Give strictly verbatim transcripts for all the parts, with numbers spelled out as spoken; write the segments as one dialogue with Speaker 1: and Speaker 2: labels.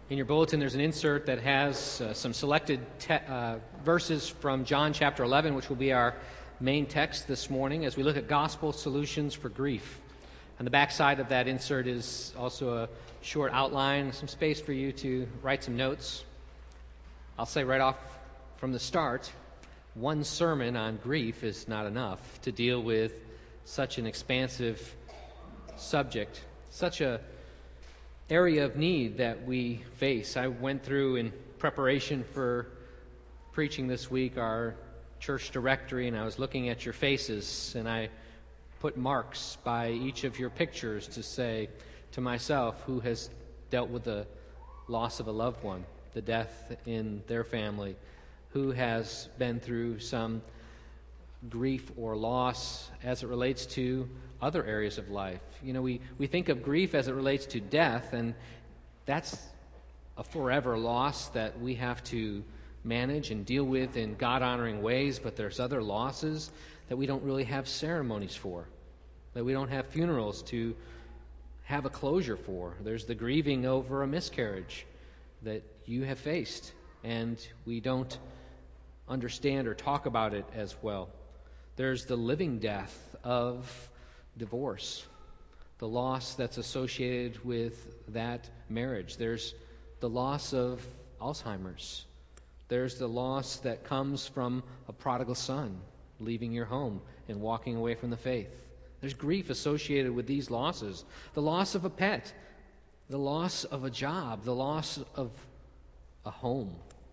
Speaker 1: In your bulletin, there's an insert that has uh, some selected te- uh, verses from John chapter eleven, which will be our main text this morning as we look at gospel solutions for grief. On the back side of that insert is also a short outline, some space for you to write some notes. I'll say right off from the start, one sermon on grief is not enough to deal with such an expansive subject, such a area of need that we face. I went through in preparation for preaching this week our church directory, and I was looking at your faces, and I put marks by each of your pictures to say to myself who has dealt with the loss of a loved one, the death in their family, who has been through some grief or loss as it relates to other areas of life. You know, we, we think of grief as it relates to death, and that's a forever loss that we have to manage and deal with in God-honoring ways, but there's other losses that we don't really have ceremonies for, that we don't have funerals to have a closure for. There's the grieving over a miscarriage that you have faced, and we don't understand or talk about it as well. There's the living death of divorce, the loss that's associated with that marriage. There's the loss of Alzheimer's. There's the loss that comes from a prodigal son leaving your home and walking away from the faith. There's grief associated with these losses. The loss of a pet, the loss of a job, the loss of a home,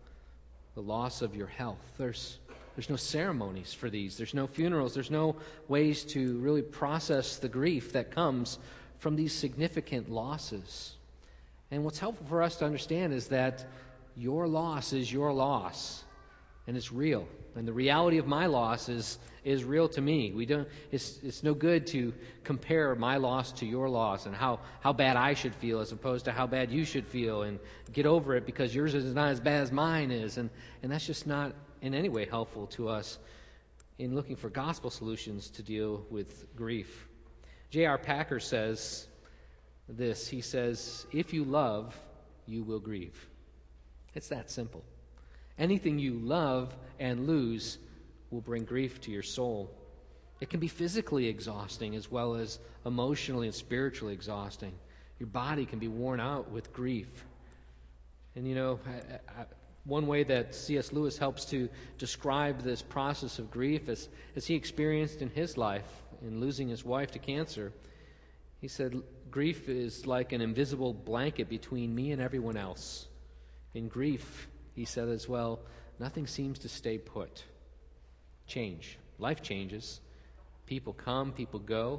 Speaker 1: the loss of your health. There's There's no ceremonies for these. There's no funerals. There's no ways to really process the grief that comes from these significant losses. And what's helpful for us to understand is that your loss is your loss, and it's real. And the reality of my loss is is real to me. We don't. It's it's no good to compare my loss to your loss and how, how bad I should feel as opposed to how bad you should feel, and get over it because yours is not as bad as mine is. And, and that's just not in any way helpful to us in looking for gospel solutions to deal with grief. J R Packer says this. He says, "If you love, you will grieve." It's that simple. Anything you love and lose will bring grief to your soul. It can be physically exhausting as well as emotionally and spiritually exhausting. Your body can be worn out with grief. And you know, I, I, one way that C S Lewis helps to describe this process of grief as, as he experienced in his life in losing his wife to cancer, he said, grief is like an invisible blanket between me and everyone else. In grief, he said as well, nothing seems to stay put. Change. Life changes. People come, people go.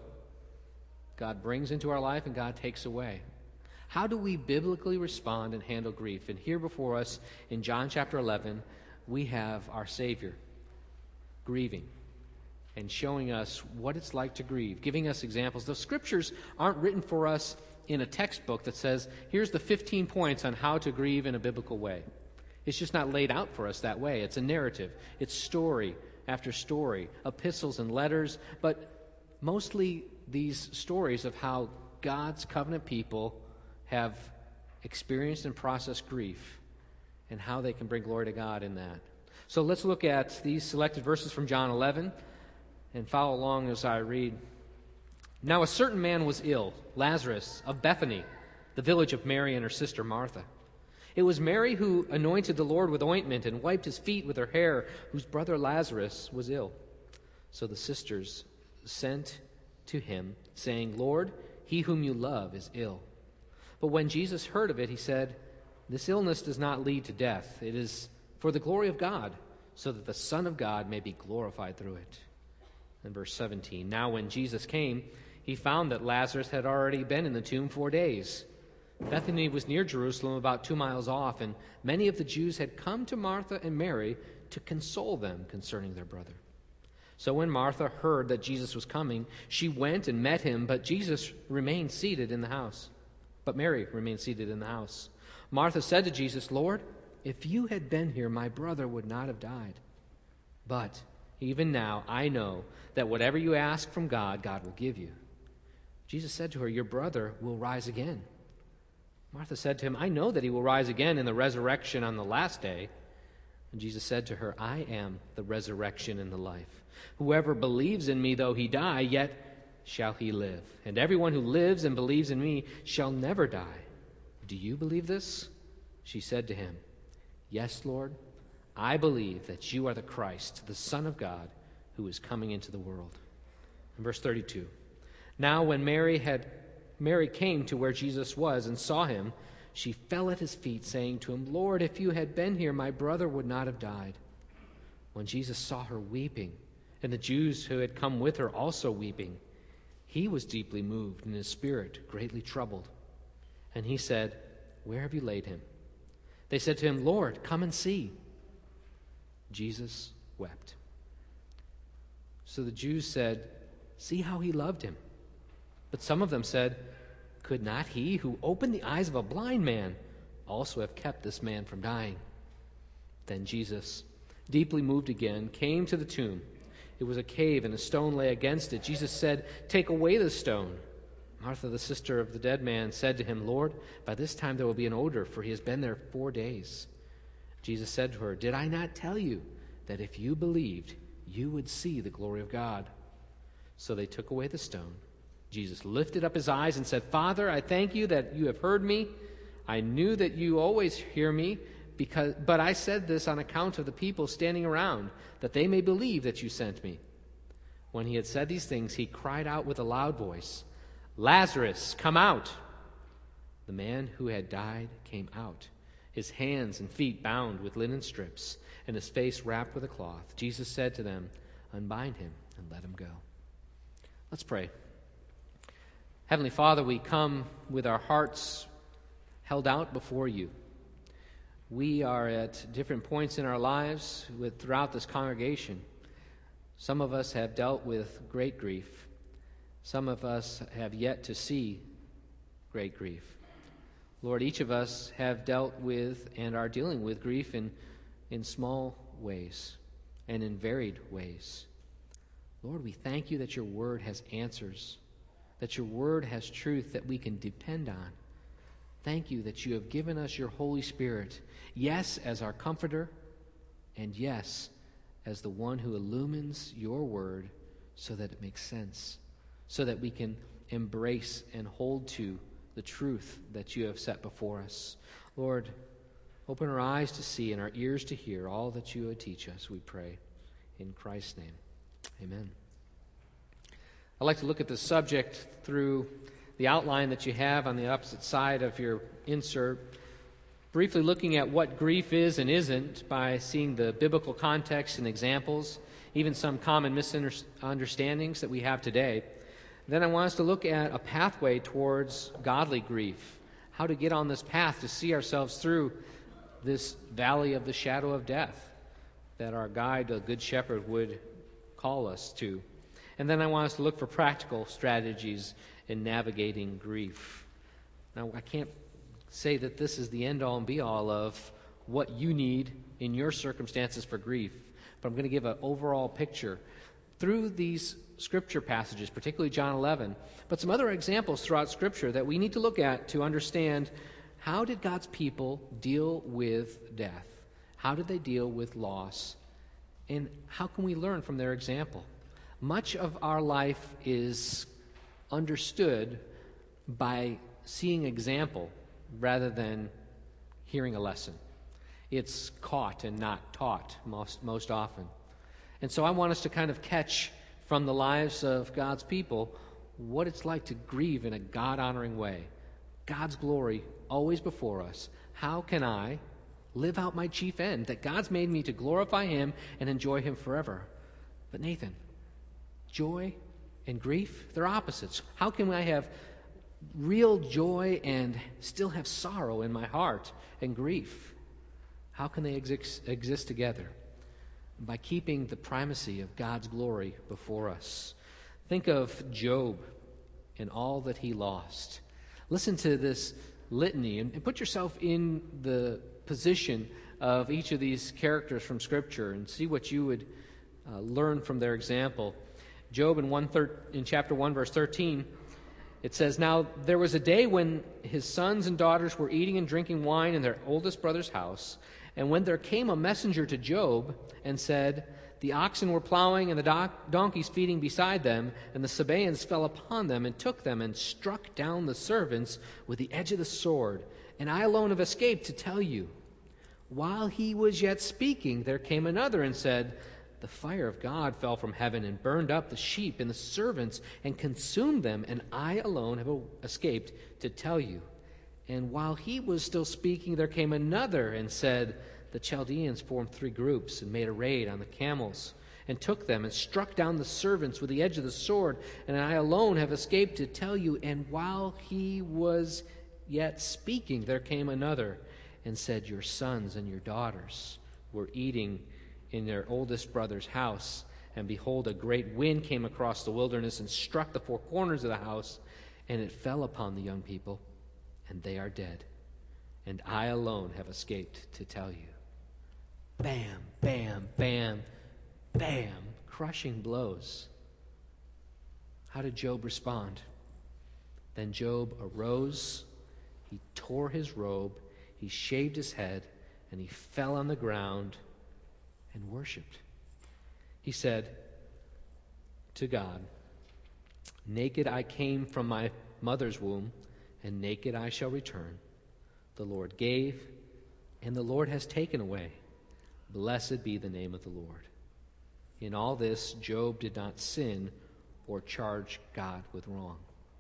Speaker 1: God brings into our life and God takes away. How do we biblically respond and handle grief? And here before us in John chapter eleven, we have our Savior grieving and showing us what it's like to grieve, giving us examples. The scriptures aren't written for us in a textbook that says, here's the fifteen points on how to grieve in a biblical way. It's just not laid out for us that way. It's a narrative. It's story after story, epistles and letters, but mostly these stories of how God's covenant people have experienced and processed grief and how they can bring glory to God in that. So let's look at these selected verses from John eleven and follow along as I read. Now a certain man was ill, Lazarus of Bethany, the village of Mary and her sister Martha. It was Mary who anointed the Lord with ointment and wiped his feet with her hair, whose brother Lazarus was ill. So the sisters sent to him, saying, Lord, he whom you love is ill. But when Jesus heard of it, he said, this illness does not lead to death. It is for the glory of God, so that the Son of God may be glorified through it. And verse seventeen, now when Jesus came, he found that Lazarus had already been in the tomb four days. Bethany was near Jerusalem, about two miles off, and many of the Jews had come to Martha and Mary to console them concerning their brother. So when Martha heard that Jesus was coming, she went and met him, but Jesus remained seated in the house. But Mary remained seated in the house. Martha said to Jesus, Lord, if you had been here, my brother would not have died. But even now I know that whatever you ask from God, God will give you. Jesus said to her, your brother will rise again. Martha said to him, I know that he will rise again in the resurrection on the last day. And Jesus said to her, I am the resurrection and the life. Whoever believes in me, though he die, yet shall he live. And everyone who lives and believes in me shall never die. Do you believe this? She said to him, Yes, Lord, I believe that you are the Christ, the Son of God, who is coming into the world. In verse thirty-two, now when Mary had Mary came to where Jesus was and saw him, she fell at his feet, saying to him, Lord, if you had been here, my brother would not have died. When Jesus saw her weeping, and the Jews who had come with her also weeping, he was deeply moved, and his spirit greatly troubled. And he said, Where have you laid him? They said to him, Lord, come and see. Jesus wept. So the Jews said, See how he loved him. But some of them said, Could not he who opened the eyes of a blind man also have kept this man from dying? Then Jesus, deeply moved again, came to the tomb. It was a cave, and a stone lay against it. Jesus said, Take away the stone. Martha, the sister of the dead man, said to him, Lord, by this time there will be an odor, for he has been there four days. Jesus said to her, Did I not tell you that if you believed, you would see the glory of God? So they took away the stone. Jesus lifted up his eyes and said, Father, I thank you that you have heard me. I knew that you always hear me, because, but I said this on account of the people standing around, that they may believe that you sent me. When he had said these things, he cried out with a loud voice, Lazarus, come out! The man who had died came out, his hands and feet bound with linen strips, and his face wrapped with a cloth. Jesus said to them, Unbind him and let him go. Let's pray. Heavenly Father, we come with our hearts held out before you. We are at different points in our lives with, throughout this congregation. Some of us have dealt with great grief. Some of us have yet to see great grief. Lord, each of us have dealt with and are dealing with grief in, in small ways and in varied ways. Lord, we thank you that your word has answers, that your word has truth that we can depend on. Thank you that you have given us your Holy Spirit, yes, as our comforter, and yes, as the one who illumines your word so that it makes sense, so that we can embrace and hold to the truth that you have set before us. Lord, open our eyes to see and our ears to hear all that you would teach us, we pray. In Christ's name, amen. I'd like to look at this subject through the outline that you have on the opposite side of your insert, briefly looking at what grief is and isn't by seeing the biblical context and examples, even some common misunderstandings that we have today. Then I want us to look at a pathway towards godly grief, how to get on this path to see ourselves through this valley of the shadow of death that our guide, the Good Shepherd, would call us to. And then I want us to look for practical strategies in navigating grief. Now, I can't say that this is the end-all and be-all of what you need in your circumstances for grief, but I'm going to give an overall picture through these Scripture passages, particularly John eleven, but some other examples throughout Scripture that we need to look at to understand how did God's people deal with death? How did they deal with loss? And how can we learn from their example? Much of our life is understood by seeing example rather than hearing a lesson. It's caught and not taught most, most often. And so I want us to kind of catch from the lives of God's people what it's like to grieve in a God-honoring way. God's glory always before us. How can I live out my chief end, that God's made me to glorify him and enjoy him forever? But Nathan, joy and grief, they're opposites. How can I have real joy and still have sorrow in my heart and grief? How can they exist, exist together? By keeping the primacy of God's glory before us. Think of Job and all that he lost. Listen to this litany and, and put yourself in the position of each of these characters from Scripture and see what you would uh, learn from their example. Job in, one thir- in chapter one, verse thirteen, It says, "Now there was a day when his sons and daughters were eating and drinking wine in their oldest brother's house. And when there came a messenger to Job and said, 'The oxen were plowing and the don- donkeys feeding beside them, and the Sabaeans fell upon them and took them and struck down the servants with the edge of the sword. And I alone have escaped to tell you.' While he was yet speaking, there came another and said, 'The fire of God fell from heaven and burned up the sheep and the servants and consumed them, and I alone have escaped to tell you.' And while he was still speaking, there came another and said, 'The Chaldeans formed three groups and made a raid on the camels and took them and struck down the servants with the edge of the sword, and I alone have escaped to tell you.' And while he was yet speaking, there came another and said, 'Your sons and your daughters were eating in their oldest brother's house, and behold, a great wind came across the wilderness and struck the four corners of the house, and it fell upon the young people, and they are dead. And I alone have escaped to tell you.'" Bam, bam, bam, bam, crushing blows. How did Job respond? Then Job arose, he tore his robe, he shaved his head, and he fell on the ground and worshipped. He said to God, "Naked I came from my mother's womb, and naked I shall return. The Lord gave, and the Lord has taken away. Blessed be the name of the Lord." In all this, Job did not sin or charge God with wrong.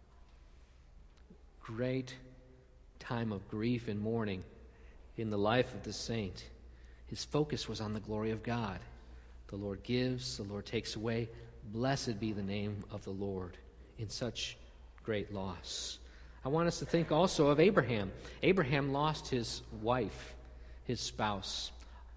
Speaker 1: Great time of grief and mourning in the life of the saint. His focus was on the glory of God. The Lord gives, the Lord takes away. Blessed be the name of the Lord in such great loss. I want us to think also of Abraham. Abraham lost his wife, his spouse.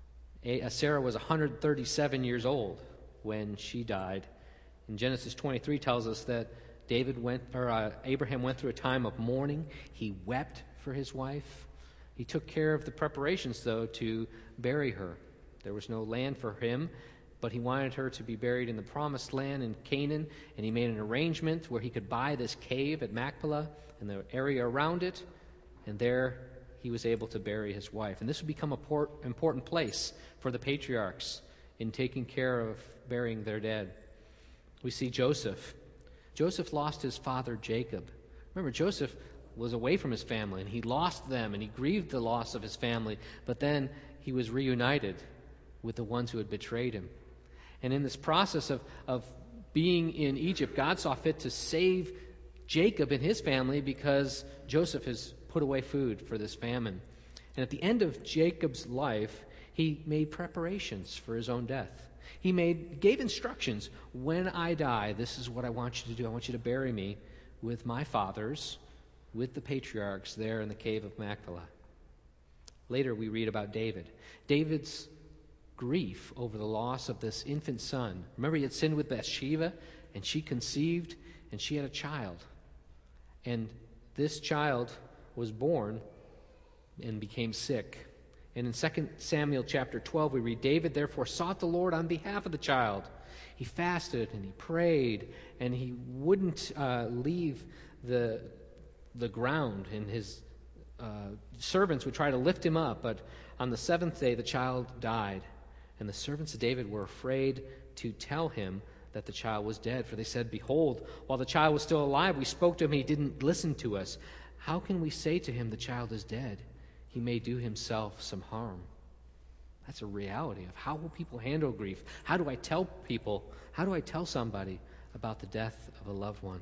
Speaker 1: Sarah was one hundred thirty-seven years old when she died. And Genesis twenty-three tells us that David went, or uh, Abraham went through a time of mourning. He wept for his wife. He took care of the preparations, though, to bury her. There was no land for him, but he wanted her to be buried in the promised land in Canaan, and he made an arrangement where he could buy this cave at Machpelah and the area around it, and there he was able to bury his wife. And this would become an port, important place for the patriarchs in taking care of burying their dead. We see Joseph. Joseph lost his father Jacob. Remember, Joseph was away from his family, and he lost them, and he grieved the loss of his family, but then he was reunited with the ones who had betrayed him. And in this process of, of being in Egypt, God saw fit to save Jacob and his family because Joseph has put away food for this famine. And at the end of Jacob's life, he made preparations for his own death. He made gave instructions. When I die, this is what I want you to do. I want you to bury me with my fathers, with the patriarchs there in the cave of Machpelah. Later we read about David. David's grief over the loss of this infant son. Remember, he had sinned with Bathsheba, and she conceived, and she had a child. And this child was born and became sick. And in Second Samuel chapter twelve, we read, "David therefore sought the Lord on behalf of the child. He fasted and he prayed, and he wouldn't uh, leave the the ground, and his uh, servants would try to lift him up, but on the seventh day the child died. And the servants of David were afraid to tell him that the child was dead, for they said, 'Behold, while the child was still alive, we spoke to him, he didn't listen to us. How can we say to him, the child is dead? He may do himself some harm.'" That's a reality of how will people handle grief. How do I tell people, how do I tell somebody about the death of a loved one?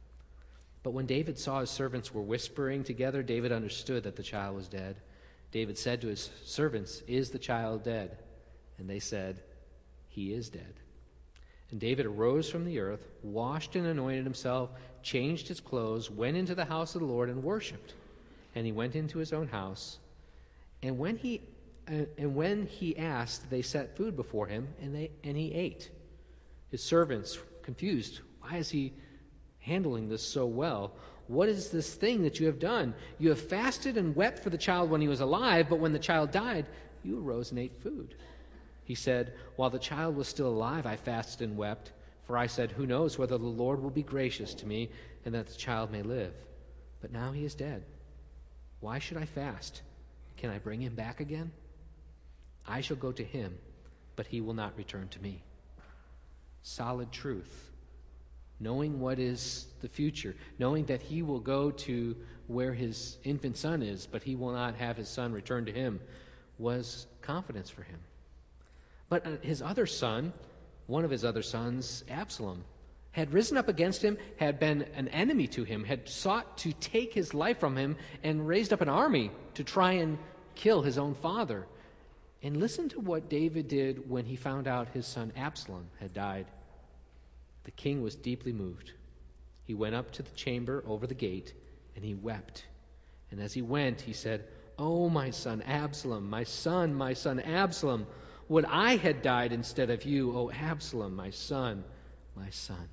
Speaker 1: But when David saw his servants were whispering together, David understood that the child was dead. David said to his servants, "Is the child dead?" And they said, "He is dead." And David arose from the earth, washed and anointed himself, changed his clothes, went into the house of the Lord and worshipped. And he went into his own house. And when he uh, and when he asked, they set food before him, and they and he ate. His servants, confused, why is he handling this so well? What is this thing that you have done? You have fasted and wept for the child when he was alive, but when the child died, you arose and ate food. He said, "While the child was still alive, I fasted and wept, for I said, 'Who knows whether the Lord will be gracious to me and that the child may live. But now he is dead. Why should I fast? Can I bring him back again? I shall go to him, but he will not return to me. Solid truth. Knowing what is the future, knowing that he will go to where his infant son is, but he will not have his son return to him, was confidence for him. But his other son, one of his other sons, Absalom, had risen up against him, had been an enemy to him, had sought to take his life from him, and raised up an army to try and kill his own father. And listen to what David did when he found out his son Absalom had died. The king was deeply moved. He went up to the chamber over the gate, and he wept. And as he went, he said, "Oh, my son Absalom, my son, my son Absalom, would I had died instead of you, O Absalom, my son, my son."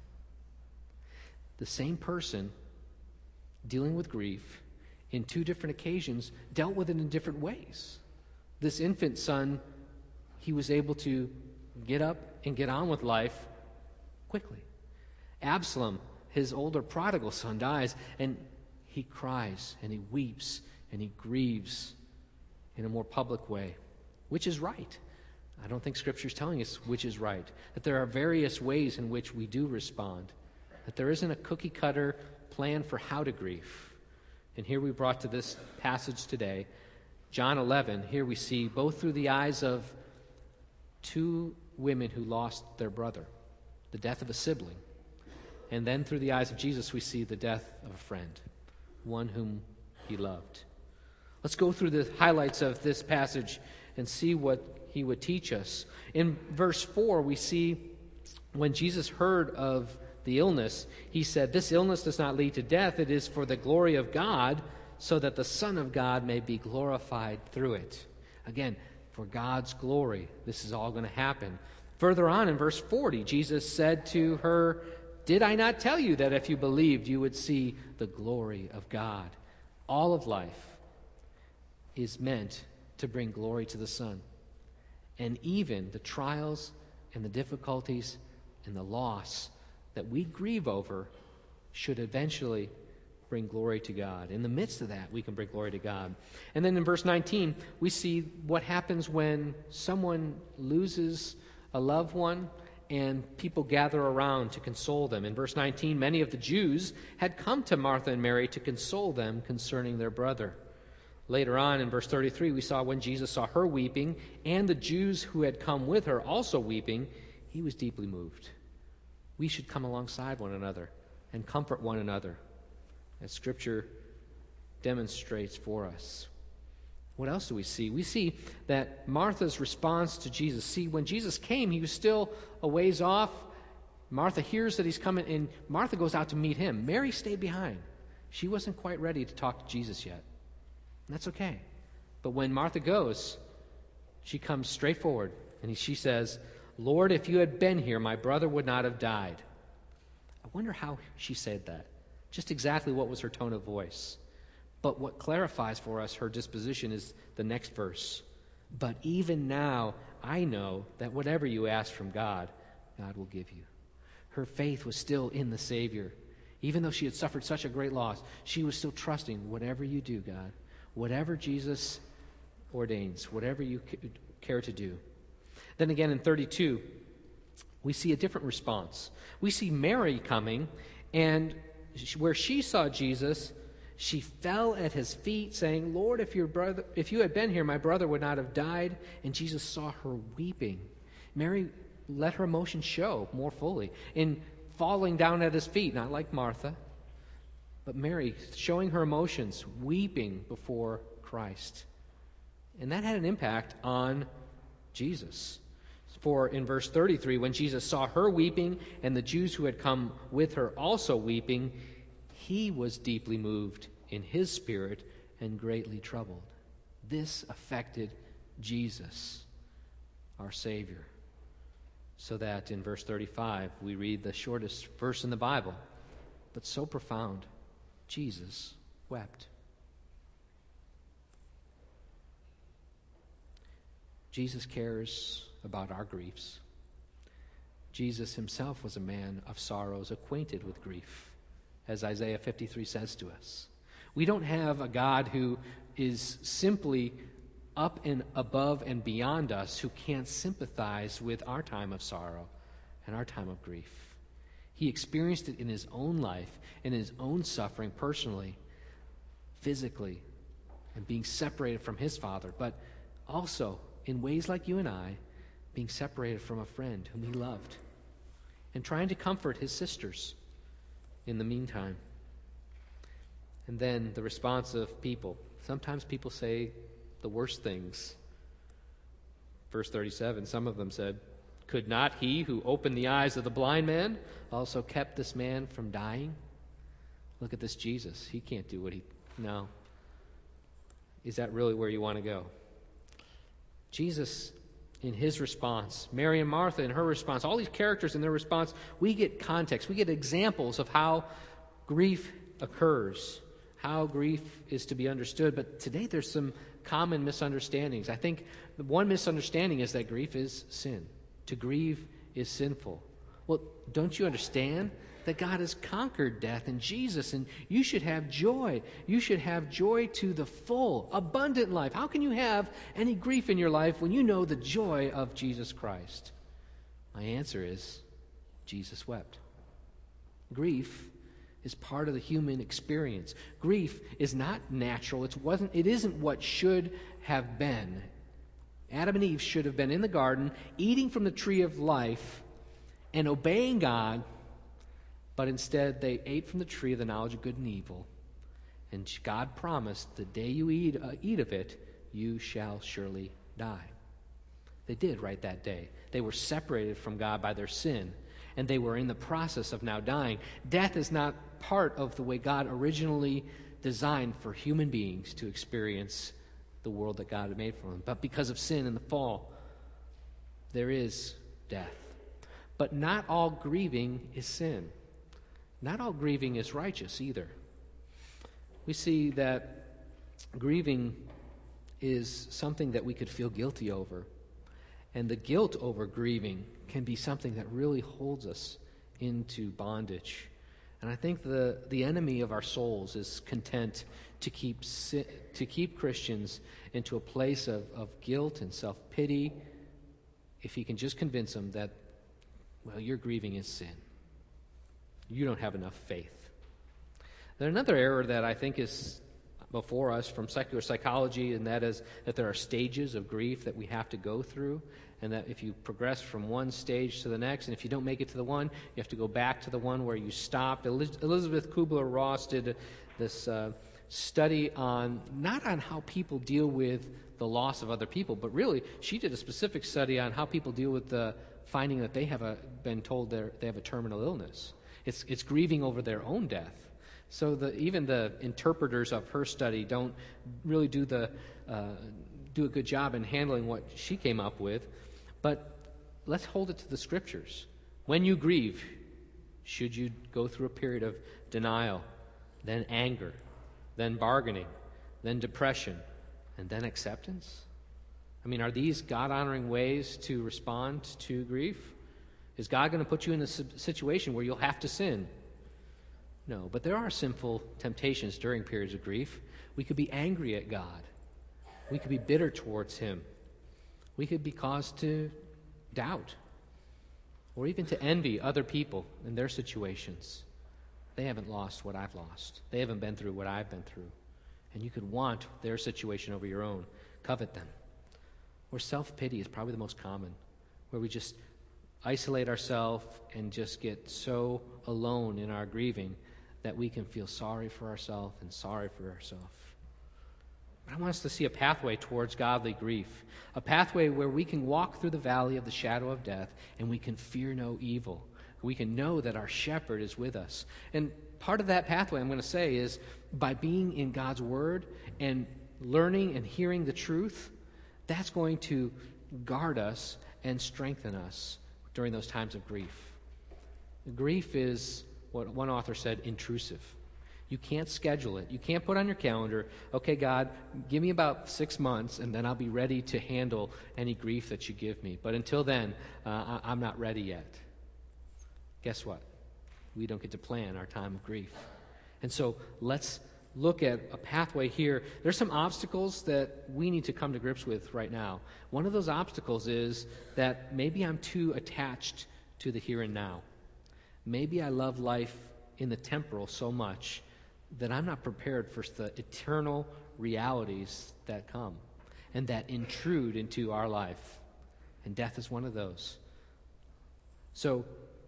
Speaker 1: The same person dealing with grief in two different occasions dealt with it in different ways. This infant son, he was able to get up and get on with life quickly. Absalom, his older prodigal son, dies, and he cries and he weeps and he grieves in a more public way, which is right. I don't think Scripture is telling us which is right, that there are various ways in which we do respond, that there isn't a cookie-cutter plan for how to grieve. And here we brought to this passage today, John eleven. Here we see, both through the eyes of two women who lost their brother, the death of a sibling, and then through the eyes of Jesus, we see the death of a friend, one whom he loved. Let's go through the highlights of this passage and see what he would teach us. In verse four, we see when Jesus heard of the illness, he said, "This illness does not lead to death. It is for the glory of God, so that the Son of God may be glorified through it." Again, for God's glory, this is all going to happen. Further on in verse forty, Jesus said to her, "Did I not tell you that if you believed, you would see the glory of God?" All of life is meant to bring glory to the Son. And even the trials and the difficulties and the loss that we grieve over should eventually bring glory to God. In the midst of that, we can bring glory to God. And then in verse nineteen, we see what happens when someone loses a loved one and people gather around to console them. In verse nineteen, many of the Jews had come to Martha and Mary to console them concerning their brother. Later on in verse thirty-three, we saw when Jesus saw her weeping and the Jews who had come with her also weeping, he was deeply moved. We should come alongside one another and comfort one another, as Scripture demonstrates for us. What else do we see? We see that Martha's response to Jesus. See, when Jesus came, he was still a ways off. Martha hears that he's coming, and Martha goes out to meet him. Mary stayed behind. She wasn't quite ready to talk to Jesus yet. And that's okay. But when Martha goes, she comes straight forward, and she says, "Lord, if you had been here, my brother would not have died." I wonder how she said that. Just exactly what was her tone of voice. But what clarifies for us her disposition is the next verse. "But even now I know that whatever you ask from God, God will give you." Her faith was still in the Savior. Even though she had suffered such a great loss, she was still trusting, whatever you do, God, whatever Jesus ordains, whatever you care to do. Then again in thirty-two, we see a different response. We see Mary coming, and where she saw Jesus, she fell at his feet, saying, "Lord, if your brother, if you had been here, my brother would not have died." And Jesus saw her weeping. Mary let her emotions show more fully in falling down at his feet, not like Martha, but Mary showing her emotions, weeping before Christ. And that had an impact on Jesus. For in verse thirty-three, when Jesus saw her weeping and the Jews who had come with her also weeping, he was deeply moved in his spirit and greatly troubled. This affected Jesus, our Savior. So that in verse thirty-five, we read the shortest verse in the Bible, but so profound. Jesus wept. Jesus cares about our griefs. Jesus himself was a man of sorrows, acquainted with grief. as Isaiah fifty-three says to us. We don't have a God who is simply up and above and beyond us, who can't sympathize with our time of sorrow and our time of grief. He experienced it in his own life, in his own suffering personally, physically, and being separated from his Father, but also in ways like you and I, being separated from a friend whom he loved, and trying to comfort his sisters in the meantime. And then the response of people. Sometimes people say the worst things. Verse thirty-seven, some of them said, "Could not he who opened the eyes of the blind man also kept this man from dying?" Look at this Jesus. He can't do what he... No. Is that really where you want to go? Jesus, in his response, Mary and Martha in her response, all these characters in their response, we get context. We get examples of how grief occurs, how grief is to be understood. But today there's some common misunderstandings. I think the one misunderstanding is that grief is sin. To grieve is sinful. Well, don't you understand that God has conquered death in Jesus, and you should have joy. You should have joy to the full, abundant life. How can you have any grief in your life when you know the joy of Jesus Christ? My answer is, Jesus wept. Grief is part of the human experience. Grief is not natural. It wasn't, it isn't what should have been. Adam and Eve should have been in the garden, eating from the tree of life and obeying God, but instead they ate from the tree of the knowledge of good and evil. And God promised, the day you eat, uh, eat of it, you shall surely die. They did right that day. They were separated from God by their sin, and they were in the process of now dying. Death is not part of the way God originally designed for human beings to experience the world that God had made for them. But because of sin and the fall, there is death. But not all grieving is sin. Not all grieving is righteous either. We see that grieving is something that we could feel guilty over. And the guilt over grieving can be something that really holds us into bondage. And I think the, the enemy of our souls is content to keep to keep Christians into a place of, of guilt and self-pity if he can just convince them that, well, your grieving is sin. You don't have enough faith. Then another error that I think is before us from secular psychology, and that is that there are stages of grief that we have to go through, and that if you progress from one stage to the next, and if you don't make it to the one, you have to go back to the one where you stopped. Elizabeth Kubler-Ross did this uh, study on, not on how people deal with the loss of other people, but really she did a specific study on how people deal with the finding that they have a, been told they have a terminal illness. It's, it's grieving over their own death. So the, even the interpreters of her study don't really do the uh, do a good job in handling what she came up with. But let's hold it to the Scriptures. When you grieve, should you go through a period of denial, then anger, then bargaining, then depression, and then acceptance? I mean, are these God-honoring ways to respond to grief? Is God going to put you in a situation where you'll have to sin? No, but there are sinful temptations during periods of grief. We could be angry at God. We could be bitter towards Him. We could be caused to doubt or even to envy other people in their situations. They haven't lost what I've lost. They haven't been through what I've been through. And you could want their situation over your own, covet them. Or self-pity is probably the most common, where we just isolate ourselves and just get so alone in our grieving that we can feel sorry for ourselves and sorry for ourselves. But I want us to see a pathway towards godly grief, a pathway where we can walk through the valley of the shadow of death and we can fear no evil. We can know that our shepherd is with us. And part of that pathway, I'm going to say, is by being in God's Word and learning and hearing the truth. That's going to guard us and strengthen us during those times of grief. Grief is, what one author said, intrusive. You can't schedule it. You can't put on your calendar, okay, God, give me about six months and then I'll be ready to handle any grief that you give me. But until then, uh, I- I'm not ready yet. Guess what? We don't get to plan our time of grief. And so let's look at a pathway here. There's some obstacles that we need to come to grips with right now. One of those obstacles is that maybe I'm too attached to the here and now. Maybe I love life in the temporal so much that I'm not prepared for the eternal realities that come and that intrude into our life. And death is one of those. So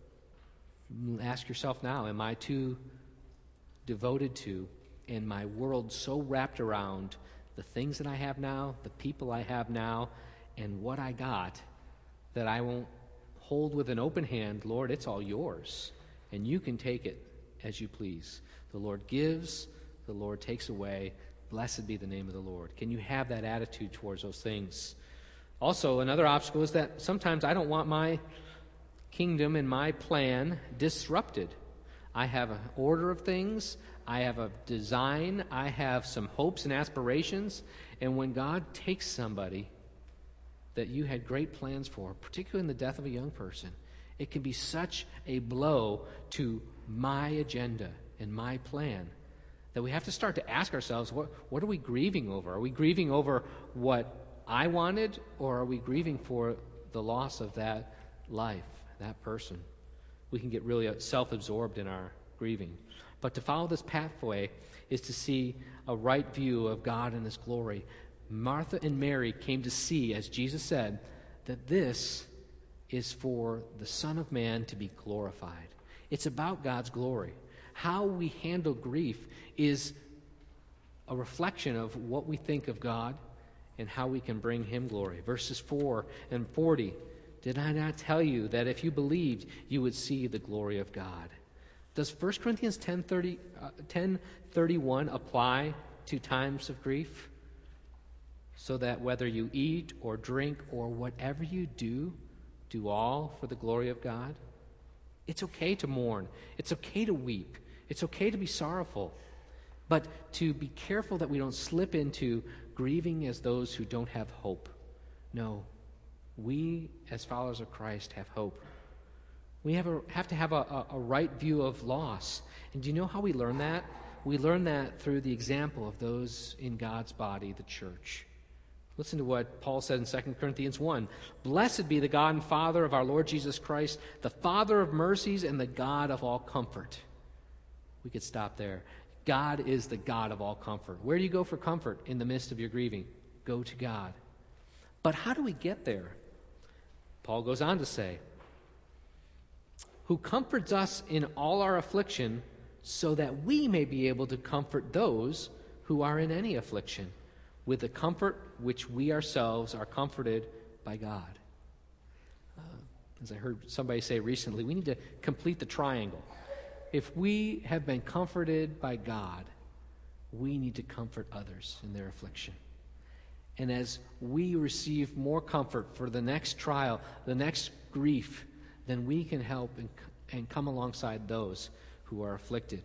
Speaker 1: ask yourself now, am I too devoted to, and my world so wrapped around the things that I have now, the people I have now, and what I got, that I won't hold with an open hand, Lord, it's all yours, and you can take it as you please. The Lord gives, the Lord takes away. Blessed be the name of the Lord. Can you have that attitude towards those things? Also, another obstacle is that sometimes I don't want my kingdom and my plan disrupted. I have an order of things. I have a design. I have some hopes and aspirations. And when God takes somebody that you had great plans for, particularly in the death of a young person, it can be such a blow to my agenda and my plan that we have to start to ask ourselves, what, what are we grieving over? Are we grieving over what I wanted, or are we grieving for the loss of that life, that person? We can get really self-absorbed in our grieving. But to follow this pathway is to see a right view of God and His glory. Martha and Mary came to see, as Jesus said, that this is for the Son of Man to be glorified. It's about God's glory. How we handle grief is a reflection of what we think of God and how we can bring Him glory. Verses four and forty, did I not tell you that if you believed, you would see the glory of God? Does First Corinthians ten thirty-one apply to times of grief? So that whether you eat or drink or whatever you do, do all for the glory of God? It's okay to mourn. It's okay to weep. It's okay to be sorrowful. But to be careful that we don't slip into grieving as those who don't have hope. No, we as followers of Christ have hope. We have, a, have to have a, a, a right view of loss. And do you know how we learn that? We learn that through the example of those in God's body, the church. Listen to what Paul said in Second Corinthians one. Blessed be the God and Father of our Lord Jesus Christ, the Father of mercies and the God of all comfort. We could stop there. God is the God of all comfort. Where do you go for comfort in the midst of your grieving? Go to God. But how do we get there? Paul goes on to say, who comforts us in all our affliction, so that we may be able to comfort those who are in any affliction, with the comfort which we ourselves are comforted by God. Uh, as I heard somebody say recently, we need to complete the triangle. If we have been comforted by God, we need to comfort others in their affliction. And as we receive more comfort for the next trial, the next grief, then we can help and, and come alongside those who are afflicted.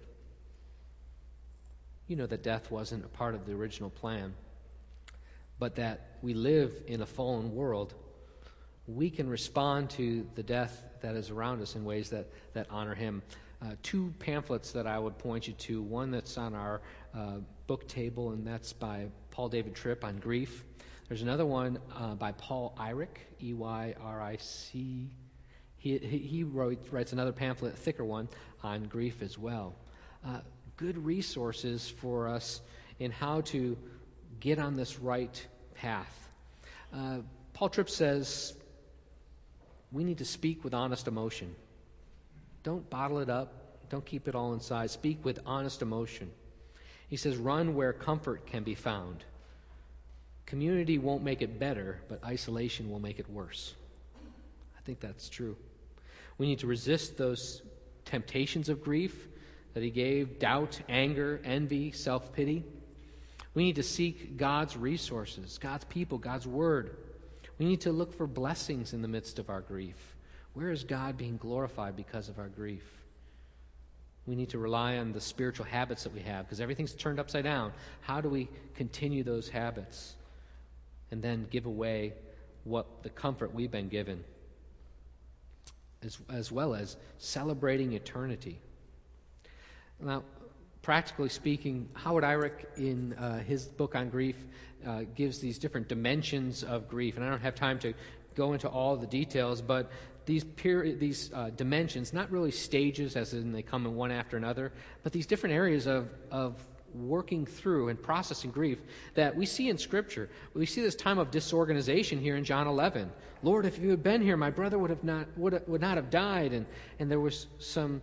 Speaker 1: You know that death wasn't a part of the original plan, but that we live in a fallen world. We can respond to the death that is around us in ways that, that honor Him. Uh, two pamphlets that I would point you to, one that's on our uh, book table, and that's by Paul David Tripp on grief. There's another one uh, by Paul Eyrich, E Y R I C. He, he, he wrote, writes another pamphlet, a thicker one, on grief as well. Uh, good resources for us in how to get on this right path. Uh, Paul Tripp says we need to speak with honest emotion. Don't bottle it up. Don't keep it all inside. Speak with honest emotion. He says, run where comfort can be found. Community won't make it better, but isolation will make it worse. I think that's true. We need to resist those temptations of grief that he gave, doubt, anger, envy, self-pity. We need to seek God's resources, God's people, God's word. We need to look for blessings in the midst of our grief. Where is God being glorified because of our grief? We need to rely on the spiritual habits that we have because everything's turned upside down. How do we continue those habits and then give away what the comfort we've been given? as, as well as celebrating eternity. Now, practically speaking, Howard Eyrich, in uh, his book on grief, uh, gives these different dimensions of grief. And I don't have time to go into all the details, but these period, these uh, dimensions, not really stages as in they come in one after another, but these different areas of, of working through and processing grief that we see in Scripture. We see this time of disorganization here in John eleven. Lord, if you had been here, my brother would have not would, would not have died, and, and there was some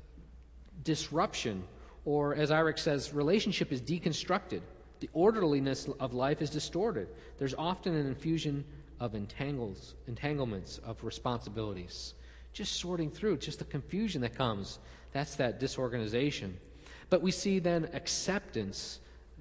Speaker 1: disruption, or as Eyrich says, relationship is deconstructed. The orderliness of life is distorted. There's often an infusion of entangles, entanglements of responsibilities. Just sorting through, just the confusion that comes. That's that disorganization. But we see then acceptance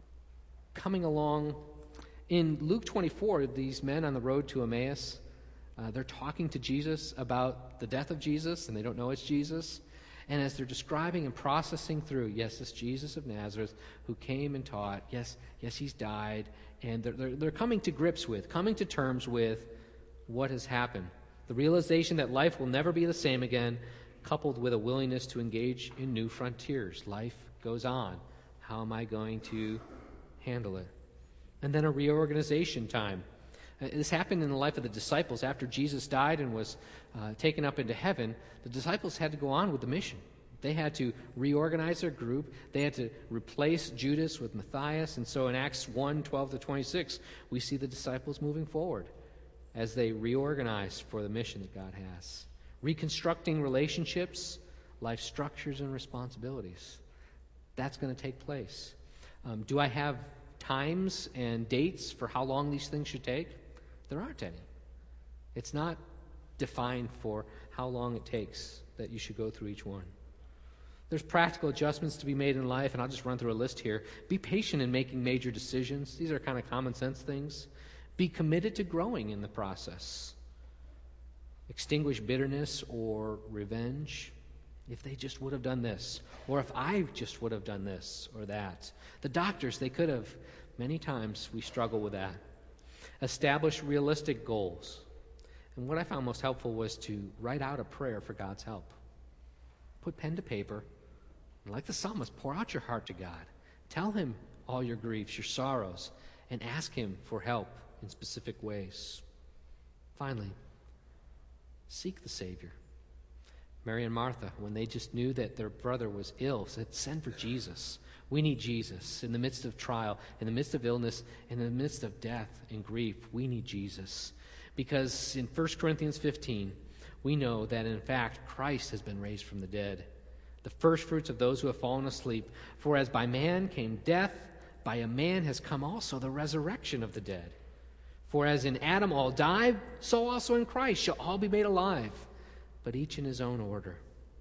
Speaker 1: coming along. In Luke twenty-four, these men on the road to Emmaus, uh, they're talking to Jesus about the death of Jesus, and they don't know it's Jesus. And as they're describing and processing through, yes, this Jesus of Nazareth who came and taught, yes, yes, he's died, and they're, they're, they're coming to grips with, coming to terms with what has happened. The realization that life will never be the same again, coupled with a willingness to engage in new frontiers. Life goes on. How am I going to handle it? And then a reorganization time. Uh, this happened in the life of the disciples. After Jesus died and was uh, taken up into heaven, the disciples had to go on with the mission. They had to reorganize their group. They had to replace Judas with Matthias. And so in Acts one, twelve to twenty-six, we see the disciples moving forward as they reorganize for the mission that God has. Reconstructing relationships, life structures, and responsibilities. That's going to take place. Um, do I have times and dates for how long these things should take? There aren't any. It's not defined for how long it takes that you should go through each one. There's practical adjustments to be made in life, and I'll just run through a list here. Be patient in making major decisions. These are kind of common sense things. Be committed to growing in the process. Extinguish bitterness or revenge. If they just would have done this, or if I just would have done this or that. The doctors, they could have. Many times we struggle with that. Establish realistic goals. And what I found most helpful was to write out a prayer for God's help. Put pen to paper, and like the psalmist, pour out your heart to God. Tell him all your griefs, your sorrows, and ask him for help in specific ways. Finally, seek the Savior. Mary and Martha, when they just knew that their brother was ill, said, send for Jesus. We need Jesus. In the midst of trial, in the midst of illness, in the midst of death and grief, we need Jesus. Because in First Corinthians fifteen, we know that in fact Christ has been raised from the dead, the first fruits of those who have fallen asleep. For as by man came death, by a man has come also the resurrection of the dead. For as in Adam all died, so also in Christ shall all be made alive, but each in his own order.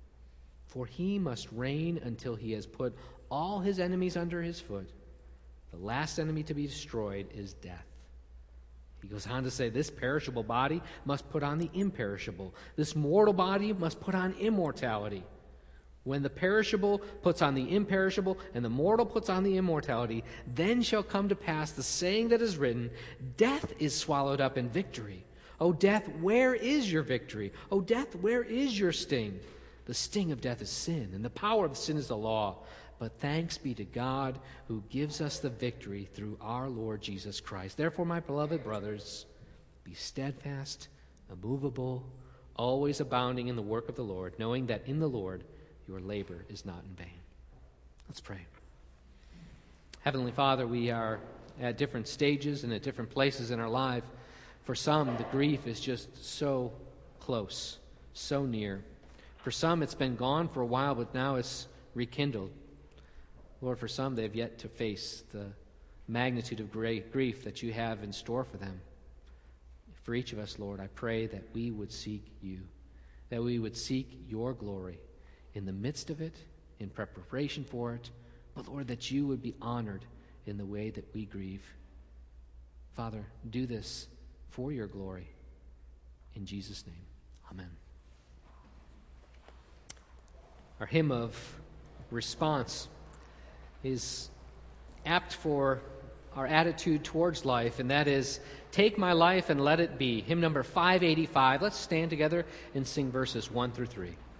Speaker 1: For he must reign until he has put all his enemies under his foot. The last enemy to be destroyed is death. He goes on to say, this perishable body must put on the imperishable. This mortal body must put on immortality. When the perishable puts on the imperishable, and the mortal puts on the immortality, then shall come to pass the saying that is written, death is swallowed up in victory. O death, where is your victory? O death, where is your sting? The sting of death is sin, and the power of sin is the law. But thanks be to God who gives us the victory through our Lord Jesus Christ. Therefore, my beloved brothers, be steadfast, immovable, always abounding in the work of the Lord, knowing that in the Lord your labor is not in vain. Let's pray. Heavenly Father, we are at different stages and at different places in our life. For some, the grief is just so close, so near. For some, it's been gone for a while, but now it's rekindled. Lord, for some, they have yet to face the magnitude of great grief that you have in store for them. For each of us, Lord, I pray that we would seek you, that we would seek your glory in the midst of it, in preparation for it, but Lord, that you would be honored in the way that we grieve. Father, do this for your glory. In Jesus' name, amen. Our hymn of response is apt for our attitude towards life, and that is, take my life and let it be. Hymn number five eighty-five. Let's stand together and sing verses one through three.